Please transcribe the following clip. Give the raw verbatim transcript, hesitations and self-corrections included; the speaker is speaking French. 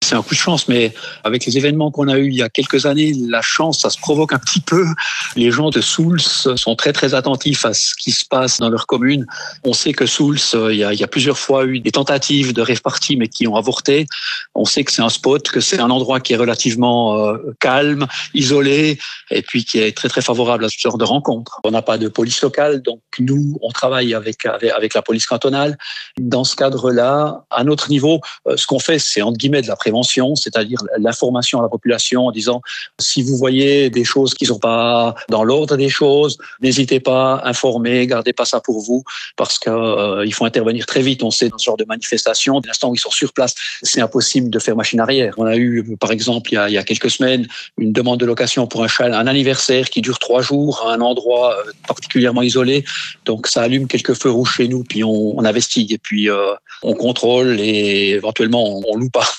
c'est un coup de chance, mais avec les événements qu'on a eus il y a quelques années, la chance, ça se provoque un petit peu. Les gens de Soultz sont très très attentifs à ce qui se passe dans leur commune. On sait que Soultz, il y a, il y a plusieurs fois eu des tentatives de rave party, mais qui ont avorté. On sait que c'est un spot, que c'est un endroit qui est relativement euh, calme, isolé, et puis qui est très très favorable à ce genre de rencontres. On n'a pas de police locale, donc nous, on travaille avec, avec, avec la police cantonale. Dans ce cadre-là, à notre niveau, ce qu'on fait, c'est entre guillemets de la prévention, c'est-à-dire l'information à la population en disant si vous voyez des choses qui ne sont pas dans l'ordre des choses, n'hésitez pas, informez, gardez pas ça pour vous, parce qu'il euh, faut intervenir très vite. On sait dans ce genre de manifestation, dès l'instant où ils sont sur place, c'est impossible de faire machine arrière. On a eu, par exemple, il y a, il y a quelques semaines, une demande de location pour un, chal- un anniversaire qui dure trois jours à un endroit particulièrement isolé. Donc ça allume quelques feux rouges chez nous, puis on, on investigue et puis euh, on contrôle et éventuellement on, on loue pas.